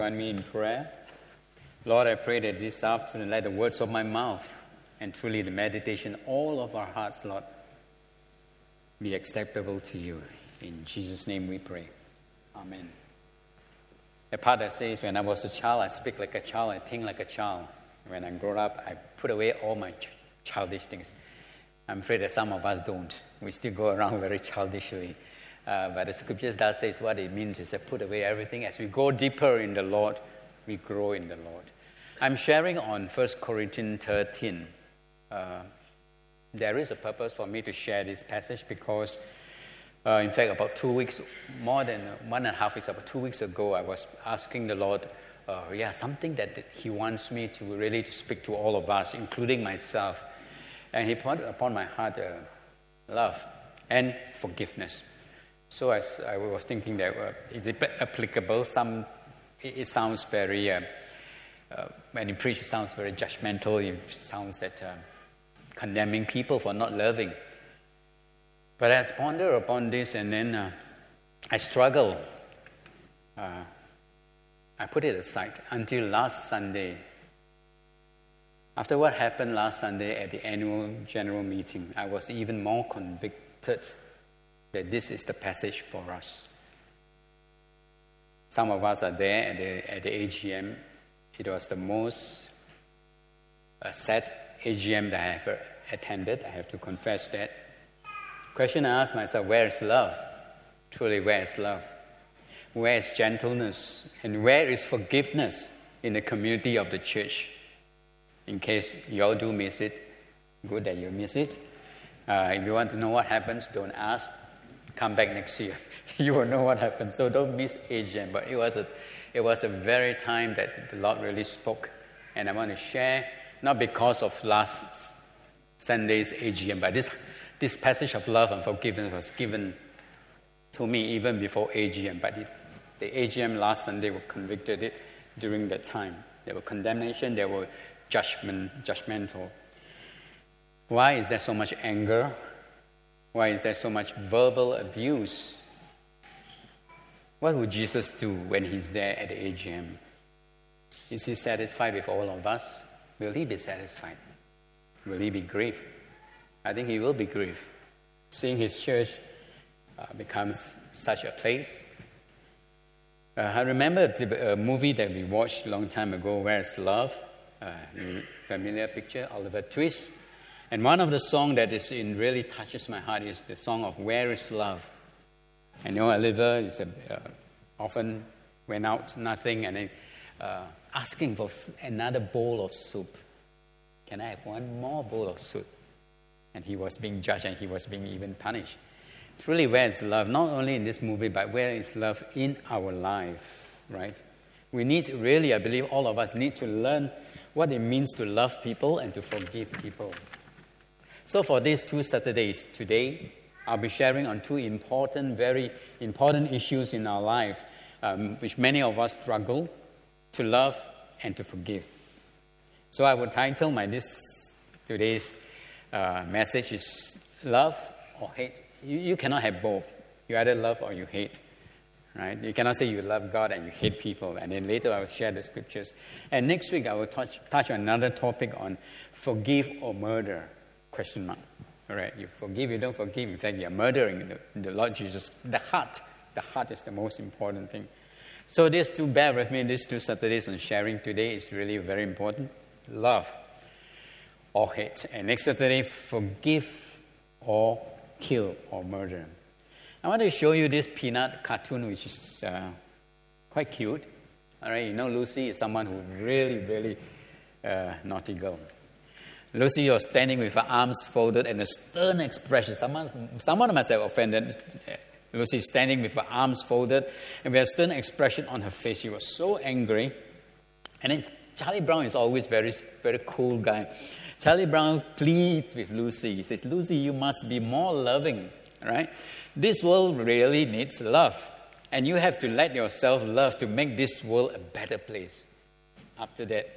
Join me in prayer. Lord, I pray that this afternoon, let the words of my mouth and truly the meditation, all of our hearts, Lord, be acceptable to you. In Jesus' name we pray. Amen. The part that says, when I was a child, I speak like a child, I think like a child. When I grow up, I put away all my childish things. I'm afraid that some of us don't. We still go around very childishly. But the scriptures does say what it means is to put away everything. As we go deeper in the Lord, we grow in the Lord. I'm sharing on 1 Corinthians 13. There is a purpose for me to share this passage because, in fact, about 2 weeks, more than 1.5 weeks, about 2 weeks ago, I was asking the Lord, something that He wants me to really to speak to all of us, including myself. And He put upon my heart love and forgiveness. So as I was thinking that, is it applicable? It sounds very, when you preach, it sounds very judgmental. It sounds that condemning people for not loving. But as I ponder upon this, and then I struggle. I put it aside until last Sunday. After what happened last Sunday at the annual general meeting, I was even more convicted that this is the passage for us. Some of us are there at the AGM. It was the most sad AGM that I ever attended. I have to confess that. Question I asked myself, where is love? Truly, where is love? Where is gentleness? And where is forgiveness in the community of the church? In case you all do miss it, good that you miss it. If you want to know what happens, don't ask. Come back next year. You will know what happens. So don't miss AGM. But it was a very time that the Lord really spoke. And I want to share, not because of last Sunday's AGM, but this passage of love and forgiveness was given to me even before AGM. But the AGM last Sunday were convicted it during that time. There were condemnation, there were judgmental. Why is there so much anger? Why is there so much verbal abuse? What would Jesus do when He's there at the AGM? Is He satisfied with all of us? Will He be satisfied? Will He be grieved? I think He will be grieved. Seeing His church becomes such a place. I remember a movie that we watched a long time ago, Where's Love? Familiar picture, Oliver Twist. And one of the songs that really touches my heart is the song of Where is Love? I know Oliver often went out, nothing, and then asking for another bowl of soup. Can I have one more bowl of soup? And he was being judged and he was being even punished. Truly, where is love? Not only in this movie, but where is love in our life, right? We need really, I believe all of us need to learn what it means to love people and to forgive people. So for these 2 Saturdays today, I'll be sharing on 2 very important issues in our life, which many of us struggle to love and to forgive. So I would title today's message is Love or Hate. You cannot have both. You either love or you hate. Right? You cannot say you love God and you hate people. And then later I will share the scriptures. And next week I will touch on another topic on forgive or murder. ? All right, you forgive, you don't forgive. In fact, you are murdering the Lord Jesus. The heart is the most important thing. So bear with me, these 2 Saturdays on sharing today is really very important. Love or hate. And next Saturday, forgive or kill or murder. I want to show you this peanut cartoon, which is quite cute. All right, you know Lucy is someone who really, really naughty girl. Lucy was standing with her arms folded and a stern expression. Someone must have offended. Lucy is standing with her arms folded and with a stern expression on her face. She was so angry. And then Charlie Brown is always very, very cool guy. Charlie Brown pleads with Lucy. He says, Lucy, you must be more loving, right? This world really needs love. And you have to let yourself love to make this world a better place. After that,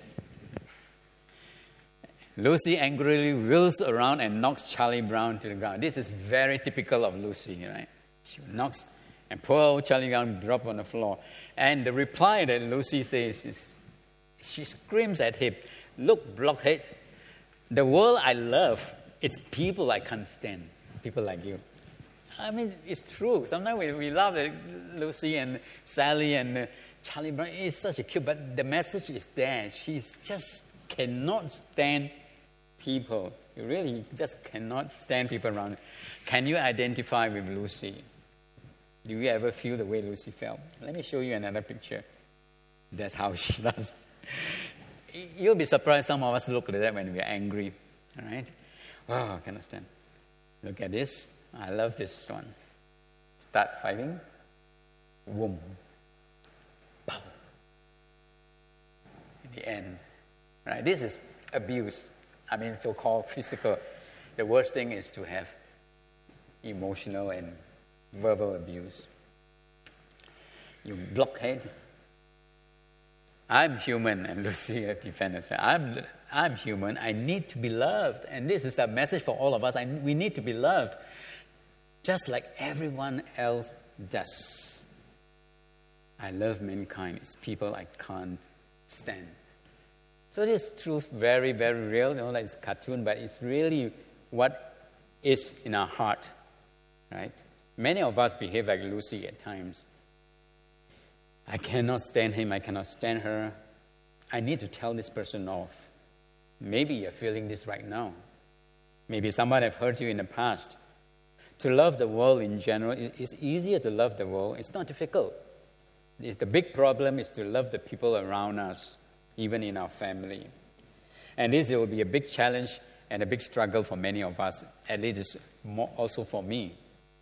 Lucy angrily wheels around and knocks Charlie Brown to the ground. This is very typical of Lucy, right? She knocks And poor old Charlie Young dropped on the floor. And the reply that Lucy says is, she screams at him, "Look, blockhead, the world I love, it's people I can't stand, people like you." I mean, it's true. Sometimes we love it. Lucy and Sally and Charlie Brown. It's such a cute, but the message is there. She just cannot stand people. You really just cannot stand people around. Can you identify with Lucy? Do you ever feel the way Lucy felt? Let me show you another picture. That's how she does. You'll be surprised some of us look like that when we're angry. All right? Oh, I cannot stand. Look at this. I love this one. Start fighting. Boom. Pow. In the end. Right? This is abuse. I mean, so-called physical. The worst thing is to have emotional and verbal abuse. You blockhead. I'm human, and Lucy defends herself. I'm human. I need to be loved, and this is a message for all of us. We need to be loved, just like everyone else does. I love mankind. It's people I can't stand. So this truth very, very real. Like it's a cartoon, but it's really what is in our heart, right? Many of us behave like Lucy at times. I cannot stand him. I cannot stand her. I need to tell this person off. Maybe you're feeling this right now. Maybe someone have hurt you in the past. To love the world in general, it's easier to love the world. It's not difficult. The big problem is to love the people around us, even in our family. And this will be a big challenge and a big struggle for many of us. At least it's more also for me.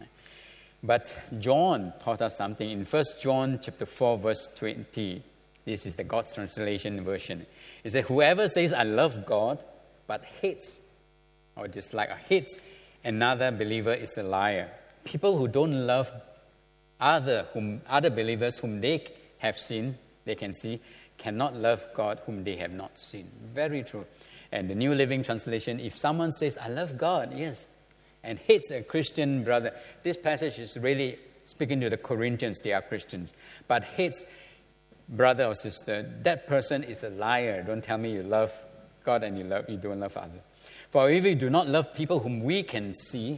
But John taught us something. In 1 John chapter 4, verse 20, this is the God's translation version. It says, whoever says, I love God, but hates or dislike or hates another believer is a liar. People who don't love other believers whom they have seen, they can see, cannot love God whom they have not seen. Very true. And the New Living Translation, if someone says, I love God, yes, and hates a Christian brother, this passage is really speaking to the Corinthians, they are Christians, but hates brother or sister, that person is a liar. Don't tell me you love God and you don't love others. For if we do not love people whom we can see,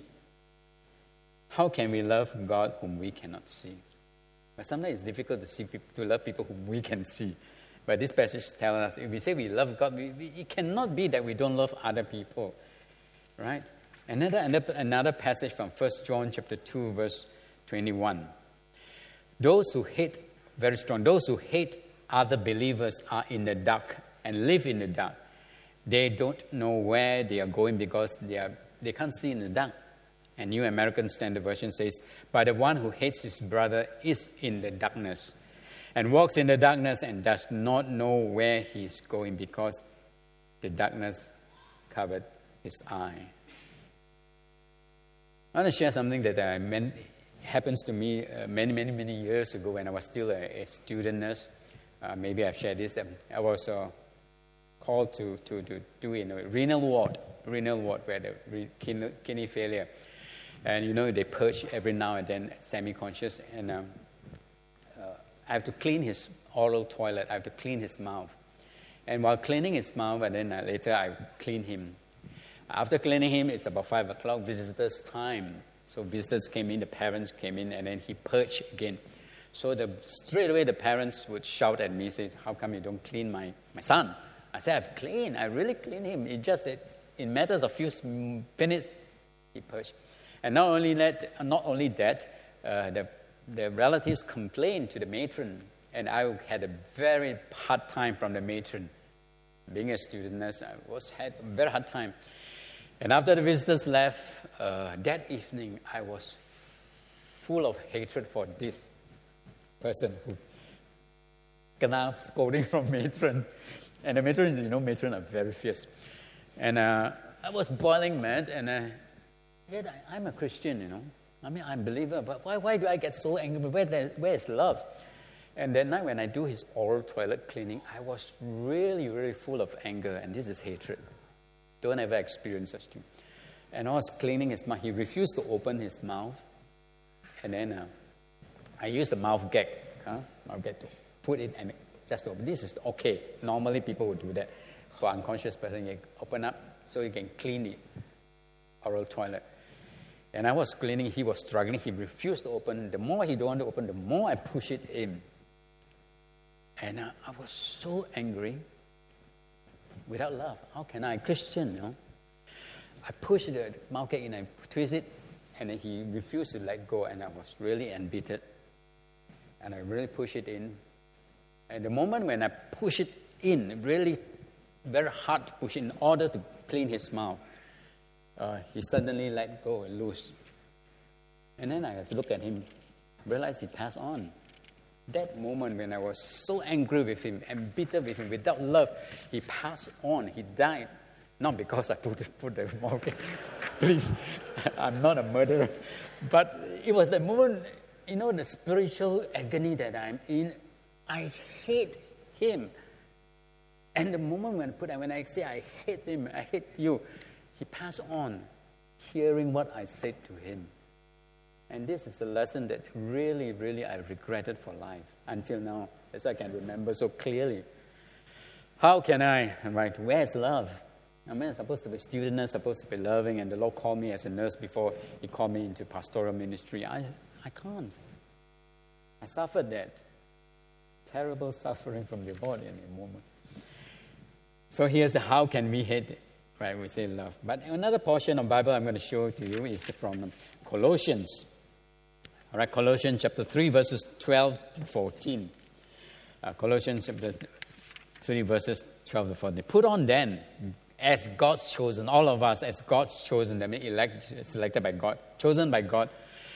how can we love God whom we cannot see? But sometimes it's difficult to love people whom we can see. But this passage tells us, if we say we love God, it cannot be that we don't love other people, right? Another passage from 1 John chapter 2, verse 21. Those who hate, very strong, those who hate other believers are in the dark and live in the dark. They don't know where they are going because they can't see in the dark. And New American Standard Version says, but the one who hates his brother is in the darkness and walks in the darkness and does not know where he is going because the darkness covered his eye. I want to share something that happens to me many years ago when I was still a student nurse. Maybe I've shared this. I was called to do in a renal ward where the kidney failure. And they purge every now and then, semi-conscious. And I have to clean his oral toilet. I have to clean his mouth. And while cleaning his mouth, and then later I clean him. After cleaning him, it's about 5 o'clock, visitors' time. So visitors came in, the parents came in, and then he purged again. So straight away the parents would shout at me, says, how come you don't clean my son? I said, I've cleaned. I really cleaned him. It's just that in matters of few minutes, he purged. And not only that, the relatives complained to the matron, and I had a very hard time from the matron. Being a student nurse, I had a very hard time. And after the visitors left, that evening, I was full of hatred for this person who got scolding from matron. And the matron, matron are very fierce. And I was boiling mad, and yet I'm a Christian, I mean, I'm a believer, but why do I get so angry? Where is love? And that night when I do his oral toilet cleaning, I was really, really full of anger, and this is hatred. Don't ever experience such thing. And I was cleaning his mouth. He refused to open his mouth. And then I use the mouth gag to put it and just open. This is okay. Normally people would do that. For unconscious person, you open up so you can clean the oral toilet. And I was cleaning, he was struggling, he refused to open. The more he don't want to open, the more I push it in. And I was so angry without love. How can I? Christian, I pushed the mouth gag in and twist it, and then he refused to let go, and I was really embittered. And I really pushed it in. And the moment when I push it in, really very hard to push in order to clean his mouth, he suddenly let go and loose. And then I looked at him, realized he passed on. That moment when I was so angry with him, embittered with him, without love, he passed on, he died. Not because I put the mouth gag. Please, I'm not a murderer. But it was the moment, the spiritual agony that I'm in. I hate him. And the moment when I say I hate him, I hate you, he passed on, hearing what I said to him. And this is the lesson that really, really I regretted for life until now, as I can remember so clearly. How can I? Right, where's love? I'm supposed to be a student nurse, supposed to be loving, and the Lord called me as a nurse before He called me into pastoral ministry. I can't. I suffered that. Terrible suffering from the Lord in a moment. So here's how can we hate it, right? We say love. But another portion of Bible I'm going to show to you is from Colossians. All right, Colossians chapter 3, verses 12 to 14. Colossians chapter 3, verses 12 to 14. Put on then, as God's chosen, all of us as God's chosen, that means selected by God, chosen by God,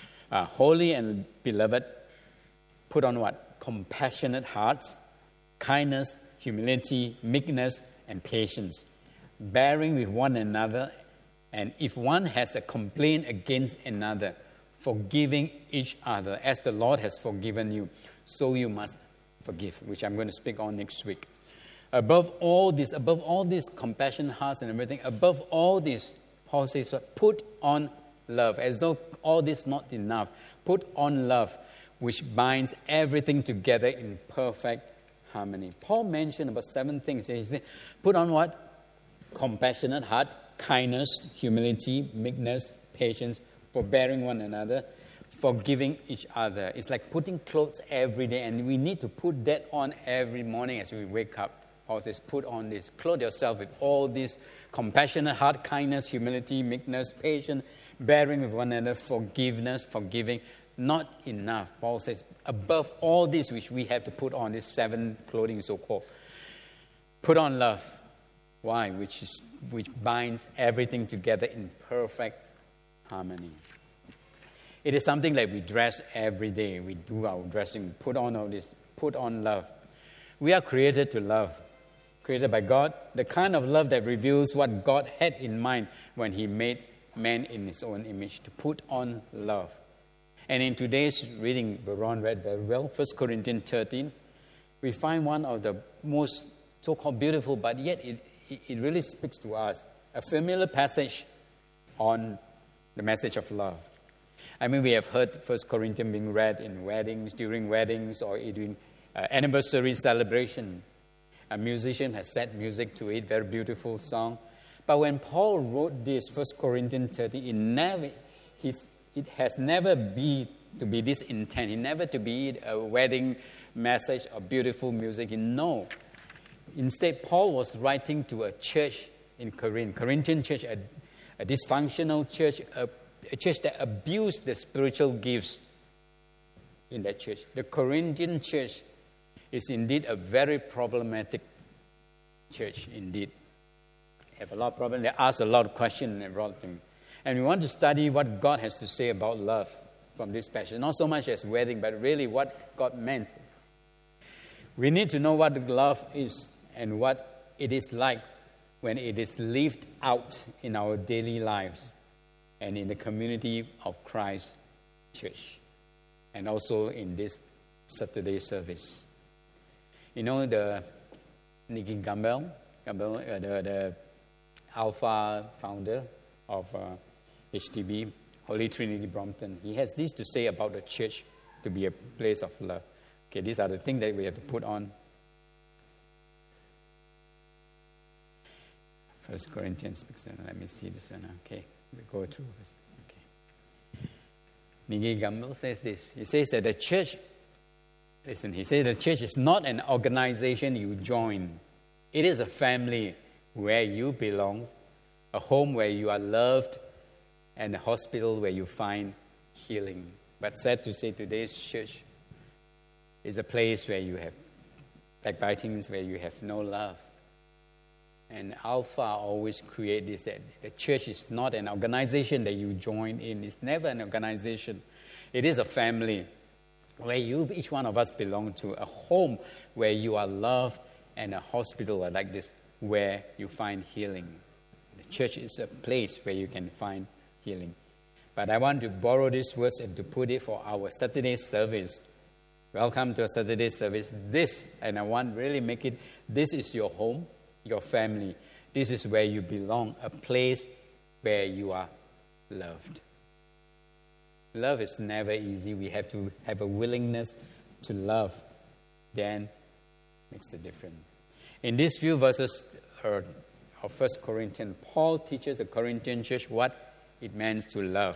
holy and beloved, put on what? Compassionate hearts, kindness, humility, meekness, and patience, bearing with one another, and if one has a complaint against another, forgiving each other, as the Lord has forgiven you, so you must forgive, which I'm going to speak on next week. Above all this compassionate hearts and everything, above all this, Paul says, put on love, as though all this not enough. Put on love, which binds everything together in perfect harmony. Paul mentioned about 7 things. He said, put on what? Compassionate heart, kindness, humility, meekness, patience, forbearing one another, forgiving each other. It's like putting clothes every day, and we need to put that on every morning as we wake up. Paul says, put on this. Clothe yourself with all this compassionate heart, kindness, humility, meekness, patience, bearing with one another, forgiveness, forgiving. Not enough. Paul says, above all this which we have to put on, these 7 clothing so-called, put on love. Why? Which binds everything together in perfect harmony. It is something like we dress every day. We do our dressing, put on all this, put on love. We are created to love, created by God, the kind of love that reveals what God had in mind when He made man in His own image, to put on love. And in today's reading, Veron read very well, 1 Corinthians 13, we find one of the most so-called beautiful, but yet it really speaks to us, a familiar passage on the message of love. I mean, we have heard 1 Corinthians being read in weddings, during weddings, or during anniversary celebration. A musician has set music to it, very beautiful song. But when Paul wrote this, 1 Corinthians 13, it has never been to be this intent. It never to be a wedding message or beautiful music. No. Instead, Paul was writing to a church in Corinth, Corinthian church, a dysfunctional church, a church that abused the spiritual gifts in that church. The Corinthian church is indeed a very problematic church, indeed. They have a lot of problems. They ask a lot of questions and a lot of things. And we want to study what God has to say about love from this passage. Not so much as wedding, but really what God meant. We need to know what love is and what it is like when it is lived out in our daily lives and in the community of Christ Church, and also in this Saturday service. You know, the Nicky Campbell, the Alpha founder of HTB, Holy Trinity Brompton, he has this to say about the church to be a place of love. Okay, these are the things that we have to put on. 1 Corinthians 6. Let me see this one. Okay, we go through this. Okay. Nicky Gumbel says this. He says that the church, listen, he says the church is not an organization you join. It is a family where you belong, a home where you are loved, and a hospital where you find healing. But sad to say, today's church is a place where you have backbitings, where you have no love. And Alpha always create this, that the church is not an organization that you join in. It's never an organization. It is a family where each one of us belong to, a home where you are loved, and a hospital like this where you find healing. The church is a place where you can find healing. But I want to borrow these words and to put it for our Saturday service. Welcome to a Saturday service. And I want really make it, this is your home, your family. This is where you belong, a place where you are loved. Love is never easy. We have to have a willingness to love. Then makes the difference. In these few verses of 1 Corinthians, Paul teaches the Corinthian church what it means to love.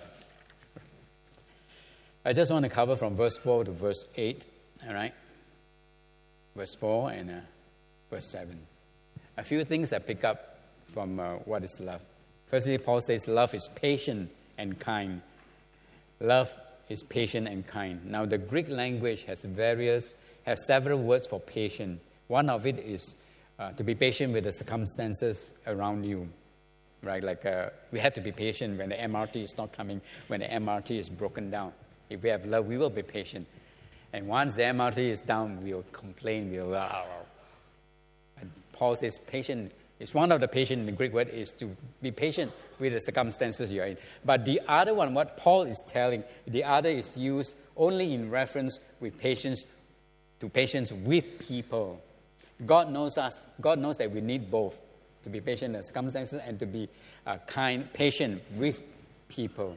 I just want to cover from verse 4 to verse 8, all right? Verse 4 and verse 7. A few things I pick up from what is love. Firstly, Paul says love is patient and kind. Love is patient and kind. Now, the Greek language has several words for patient. One of it is to be patient with the circumstances around you, right? Like we have to be patient when the MRT is not coming, when the MRT is broken down. If we have love, we will be patient. And once the MRT is down, we will complain. We will. And Paul says patient. It's one of the patient in the Greek word is to be patient with the circumstances you're in. But the other one, what Paul is telling, the other is used only in reference with patience to patience with people. God knows us. God knows that we need both, to be patient in the circumstances and to be kind, patient with people.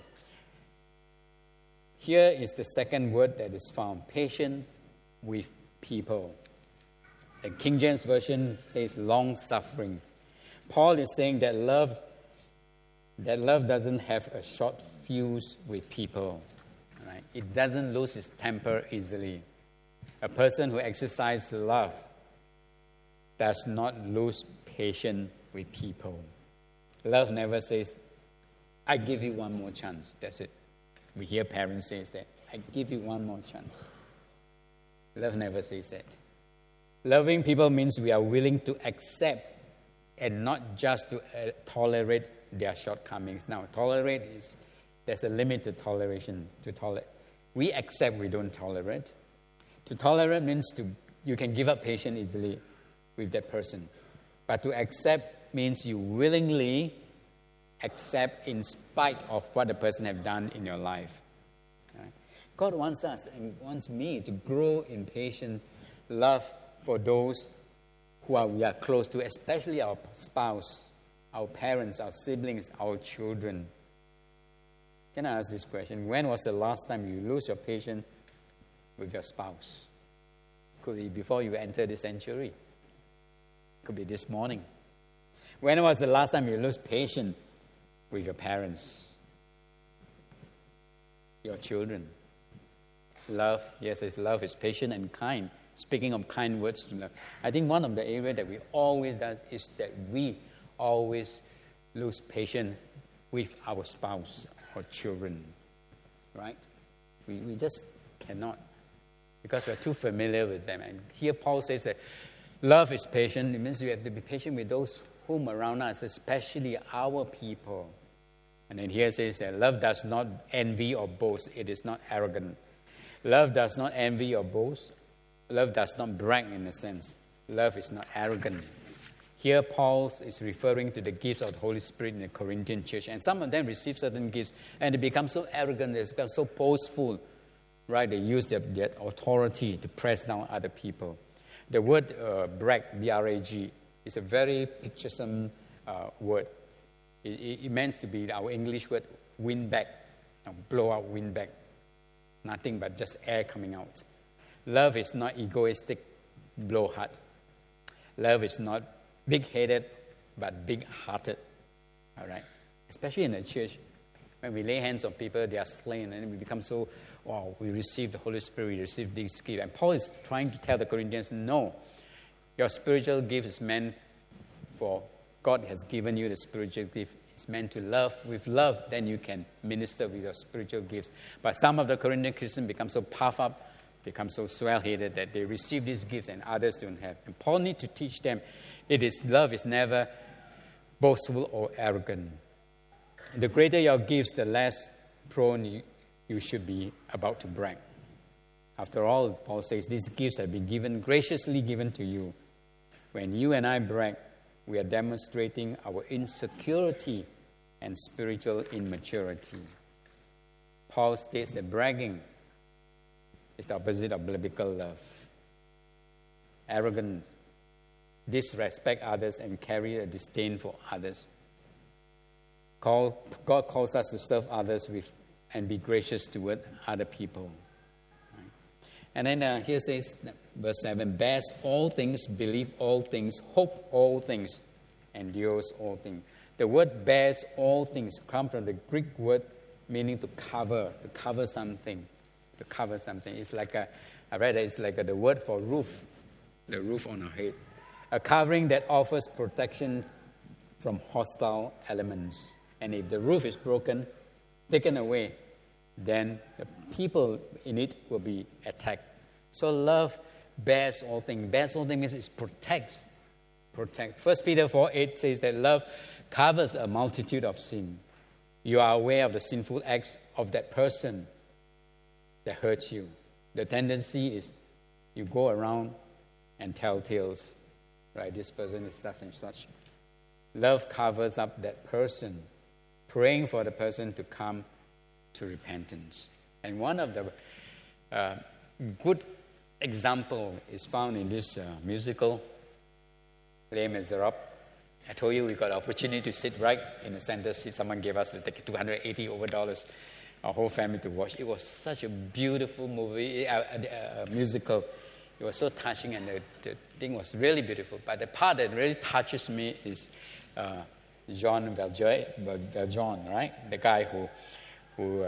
Here is the second word that is found, patience with people. The King James Version says long-suffering. Paul is saying that love doesn't have a short fuse with people. Right? It doesn't lose its temper easily. A person who exercises love does not lose patience with people. Love never says, I give you one more chance. That's it. We hear parents say that, I give you one more chance. Love never says that. Loving people means we are willing to accept and not just to tolerate their shortcomings. Now, tolerate is, there's a limit to toleration. We accept, we don't tolerate. To tolerate means you can give up patience easily with that person. But to accept means you willingly accept in spite of what the person have done in your life. Right? God wants us and wants me to grow in patient love for those we are close to, especially our spouse, our parents, our siblings, our children. Can I ask this question? When was the last time you lose your patience with your spouse? Could be before you enter the sanctuary. Could be this morning. When was the last time you lost patience with your parents, your children? Love, yes, love is patient and kind. Speaking of kind words to love, I think one of the areas that we always do is that we always lose patience with our spouse or children, right? We just cannot, because we're too familiar with them. And here Paul says that love is patient. It means you have to be patient with those whom around us, especially our people. And then here it says that love does not envy or boast. It is not arrogant. Love does not envy or boast. Love does not brag in a sense. Love is not arrogant. Here Paul is referring to the gifts of the Holy Spirit in the Corinthian church. And some of them receive certain gifts and they become so arrogant, they become so boastful. Right? They use their authority to press down other people. The word brag, B-R-A-G, is a very picturesome word. It meant to be our English word, windbag, blow out windbag. nothing but just air coming out. Love is not egoistic, blowhard. Love is not big-headed, but big-hearted. All right? Especially in the church, when we lay hands on people, they are slain, and we become so, wow, we receive the Holy Spirit, we receive this gift. And Paul is trying to tell the Corinthians, no, your spiritual gift is meant for, God has given you the spiritual gift. It's meant to love. With love, then you can minister with your spiritual gifts. But some of the Corinthian Christians become so puffed up, become so swell-headed that they receive these gifts and others don't have. And Paul needs to teach them, love is never boastful or arrogant. The greater your gifts, the less prone you should be about to brag. After all, Paul says, these gifts have been graciously given to you. When you and I brag, we are demonstrating our insecurity and spiritual immaturity. Paul states that bragging is the opposite of biblical love. Arrogance, disrespect others, and carry a disdain for others. God calls us to serve others and be gracious toward other people. And then here says, verse 7, bears all things, believe all things, hope all things, endures all things. The word bears all things comes from the Greek word meaning to cover something. To cover something. It's like I read it's like the word for roof, the roof on our head. A covering that offers protection from hostile elements. And if the roof is broken, taken away, then the people in it will be attacked. So love bears all things. Bears all things means it protects. 1 Peter 4:8 says that love covers a multitude of sin. You are aware of the sinful acts of that person that hurts you. The tendency is you go around and tell tales. Right, this person is such and such. Love covers up that person, praying for the person to come to repentance. And one of the good example is found in this musical, Les Miserables. I told you we got an opportunity to sit right in the center seat. Someone gave us $280 our whole family to watch. It was such a beautiful movie, musical. It was so touching, and the thing was really beautiful. But the part that really touches me is Jean Valjean, right? The guy who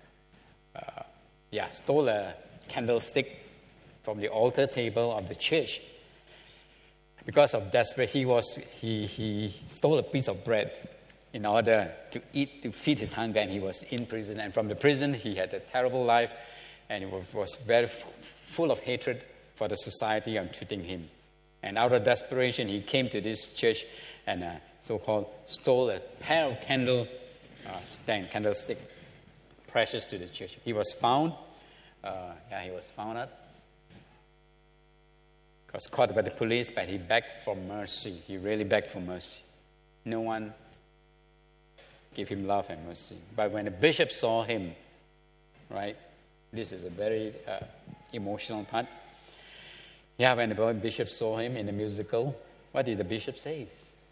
stole a candlestick from the altar table of the church. Because of desperate, he stole a piece of bread in order to eat, to feed his hunger, and he was in prison. And from the prison, he had a terrible life, and it was very full of hatred for the society on treating him. And out of desperation, he came to this church and so-called stole a pair of candlestick, precious to the church. He was found. He was found out. Was caught by the police, but he begged for mercy. He really begged for mercy. No one gave him love and mercy. But when the bishop saw him, right, this is a very emotional part. When the bishop saw him in the musical, what did the bishop say?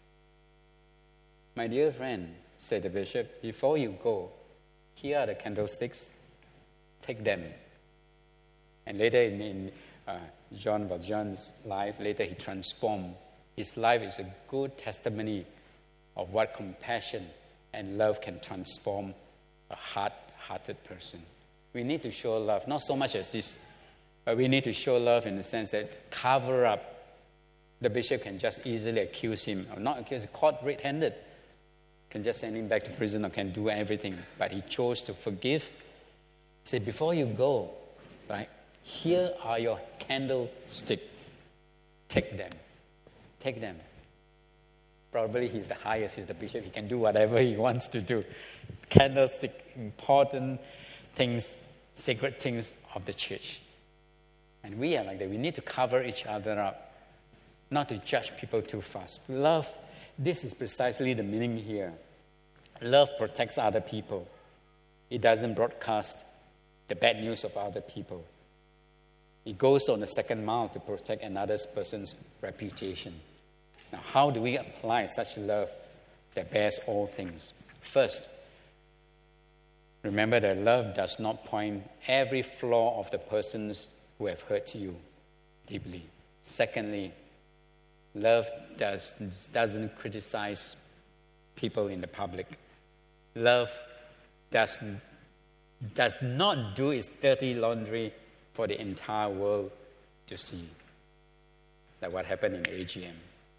My dear friend, said the bishop, before you go, here are the candlesticks, take them. And later in Jean Valjean's life, later he transformed. His life is a good testimony of what compassion and love can transform a hard-hearted person. We need to show love, not so much as this, but we need to show love in the sense that cover up. The bishop can just easily accuse him, or not accuse, caught red-handed, can just send him back to prison or can do everything. But he chose to forgive. He said, before you go, right, here are your candlestick. Take them. Take them. Probably he's the highest, he's the bishop. He can do whatever he wants to do. Candlestick, important things, sacred things of the church. And we are like that. We need to cover each other up, not to judge people too fast. Love, this is precisely the meaning here. Love protects other people. It doesn't broadcast the bad news of other people. It goes on the second mile to protect another person's reputation. Now, how do we apply such love that bears all things? First, Remember that love does not point every flaw of the persons who have hurt you deeply. Secondly, love doesn't criticize people in the public. Love does not do its dirty laundry for the entire world to see. Like what happened in AGM.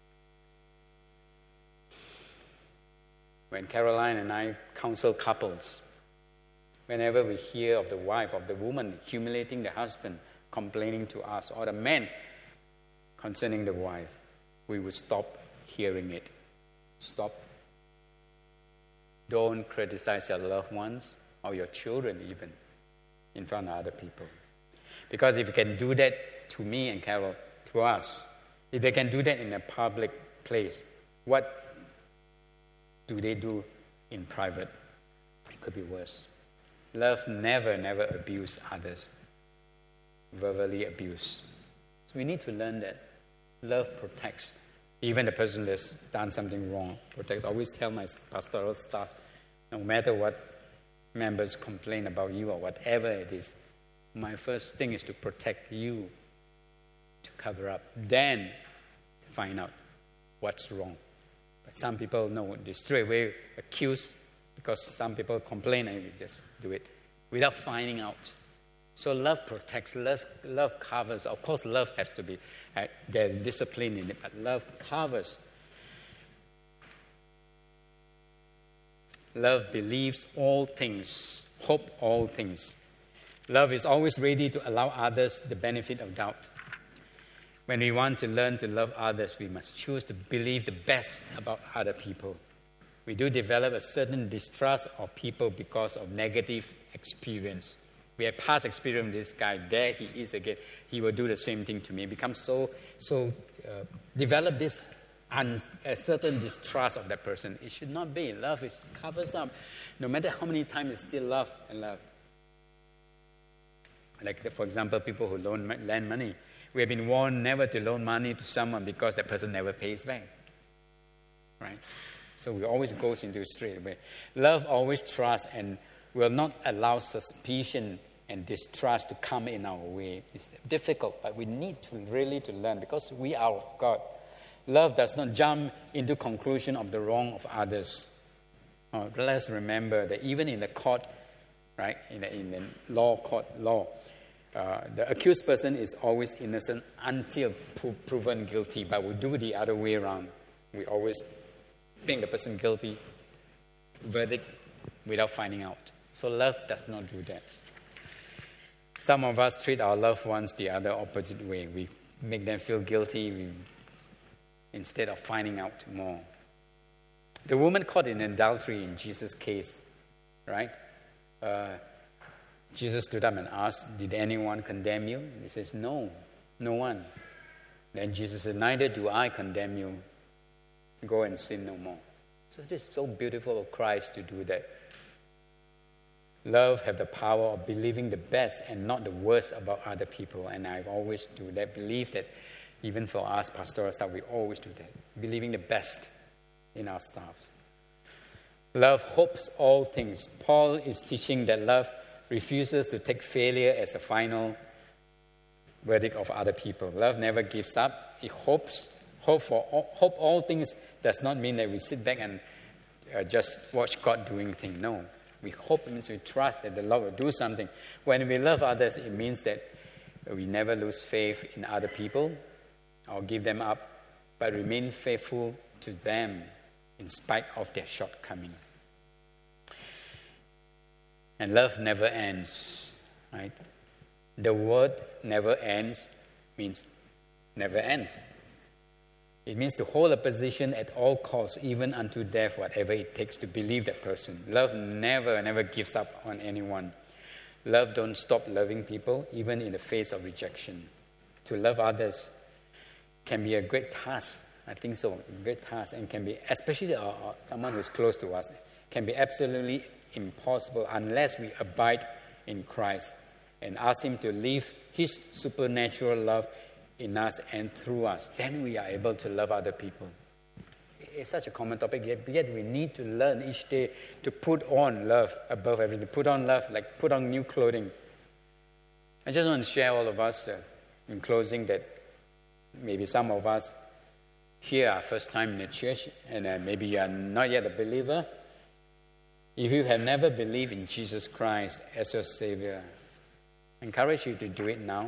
When Caroline and I counsel couples, whenever we hear of the wife, of the woman humiliating the husband, complaining to us, or the man concerning the wife, we would stop hearing it. Stop. Don't criticize your loved ones or your children even in front of other people. Because if you can do that to me and Carol, to us, if they can do that in a public place, what do they do in private? It could be worse. Love never abuse others. Verbally abuse. So we need to learn that. Love protects. Even the person that's done something wrong protects. I always tell my pastoral staff, no matter what members complain about you or whatever it is, my first thing is to protect you, to cover up. Then find out what's wrong. But some people know, they straight away accuse, because some people complain and we just do it without finding out. So love protects, love covers. Of course, love has to be, there's discipline in it, but love covers. Love believes all things, hope all things. Love is always ready to allow others the benefit of doubt. When we want to learn to love others, we must choose to believe the best about other people. We do develop a certain distrust of people because of negative experience. We have past experience with this guy. There he is again. He will do the same thing to me. Become develop this a certain distrust of that person. It should not be. Love is covers up. No matter how many times, it's still love and love. Like, for example, people who lend money. We have been warned never to loan money to someone because that person never pays back. Right? So we always goes into straight away. Love always trusts and will not allow suspicion and distrust to come in our way. It's difficult, but we need to really to learn because we are of God. Love does not jump into conclusion of the wrong of others. Let's remember that even in the court, right, in the law, the accused person is always innocent until proven guilty, but we do the other way around. We always think the person guilty, verdict, without finding out. So love does not do that. Some of us treat our loved ones the other opposite way. We make them feel guilty instead of finding out more. The woman caught in adultery in Jesus' case, right? Jesus stood up and asked, "Did anyone condemn you?" He says, "No, no one." Then Jesus said, "Neither do I condemn you. Go and sin no more." So it is so beautiful of Christ to do that. Love have the power of believing the best and not the worst about other people. And I always do that. Believe that even for us pastoral staff, we always do that. Believing the best in our staffs. Love hopes all things. Paul is teaching that love refuses to take failure as a final verdict of other people. Love never gives up. It hopes. Hope all things does not mean that we sit back and just watch God doing things. No. We hope means we trust that the Lord will do something. When we love others, it means that we never lose faith in other people or give them up, but remain faithful to them in spite of their shortcoming. And love never ends, right? The word never ends means never ends. It means to hold a position at all costs, even unto death, whatever it takes to believe that person. Love never gives up on anyone. Love don't stop loving people, even in the face of rejection. To love others can be a great task. I think so, a great task, and can be, especially someone who's close to us, can be absolutely impossible unless we abide in Christ and ask Him to live His supernatural love in us and through us. Then we are able to love other people. it's such a common topic, yet we need to learn each day to put on love above everything. Put on love, like put on new clothing. I just want to share all of us in closing that maybe some of us here are first time in the church, and maybe you are not yet a believer. If you have never believed in Jesus Christ as your Savior, I encourage you to do it now.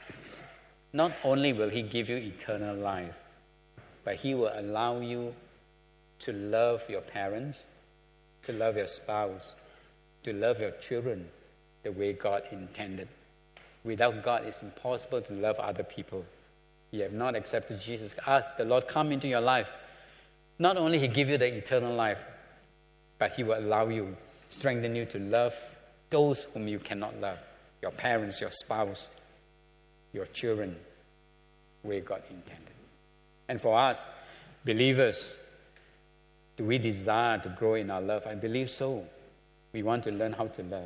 Not only will He give you eternal life, but He will allow you to love your parents, to love your spouse, to love your children the way God intended. Without God, it's impossible to love other people. You have not accepted Jesus. Ask the Lord, come into your life. Not only He give you the eternal life, but He will allow you, strengthen you to love those whom you cannot love. Your parents, your spouse, your children, the way God intended. And for us, believers, do we desire to grow in our love? I believe so. We want to learn how to love.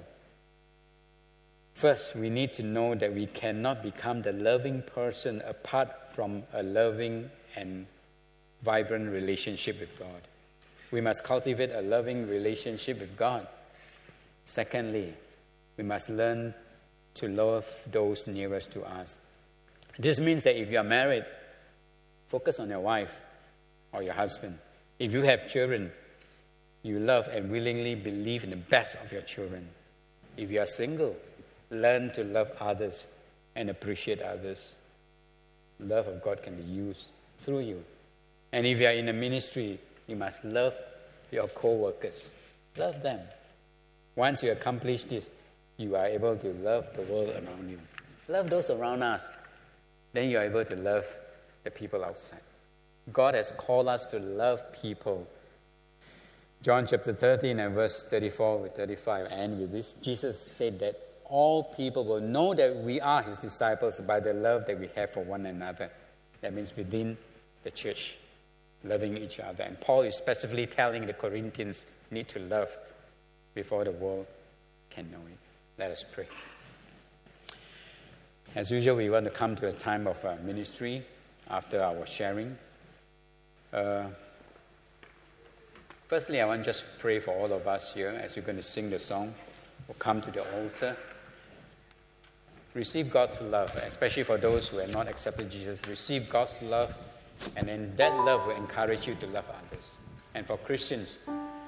First, we need to know that we cannot become the loving person apart from a loving and vibrant relationship with God. We must cultivate a loving relationship with God. Secondly, we must learn to love those nearest to us. This means that if you are married, focus on your wife or your husband. If you have children, you love and willingly believe in the best of your children. If you are single, learn to love others and appreciate others. The love of God can be used through you. And if you are in a ministry, you must love your co-workers. Love them. Once you accomplish this, you are able to love the world around you. Love those around us. Then you are able to love the people outside. God has called us to love people. John chapter 13 and verse 34 to 35, and with this, Jesus said that all people will know that we are His disciples by the love that we have for one another. That means within the church, loving each other. And Paul is specifically telling the Corinthians, need to love before the world can know it. Let us pray. As usual, we want to come to a time of ministry after our sharing. Firstly, I want to just pray for all of us here as we're going to sing the song. We'll come to the altar. Receive God's love, especially for those who have not accepted Jesus. Receive God's love, and then that love will encourage you to love others. And for Christians,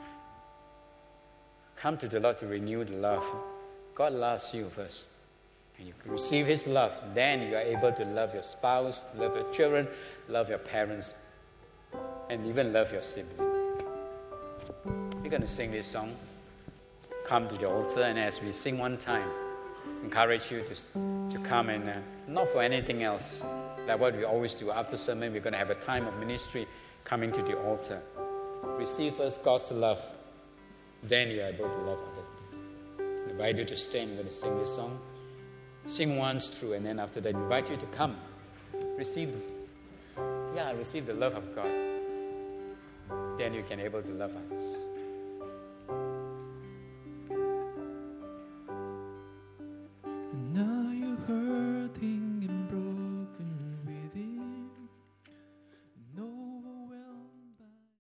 come to the Lord to renew the love. God loves you first. And you receive His love, then you are able to love your spouse, love your children, love your parents, and even love your sibling. We're going to sing this song. Come to the altar, and as we sing one time, encourage you to come and not for anything else, like what we always do. After sermon, we're going to have a time of ministry coming to the altar. Receive first God's love, then you're able to love others. I invite you to stand. We're going to sing this song. Sing once through, and then after that, I invite you to come. Receive the love of God. Then you can be able to love others.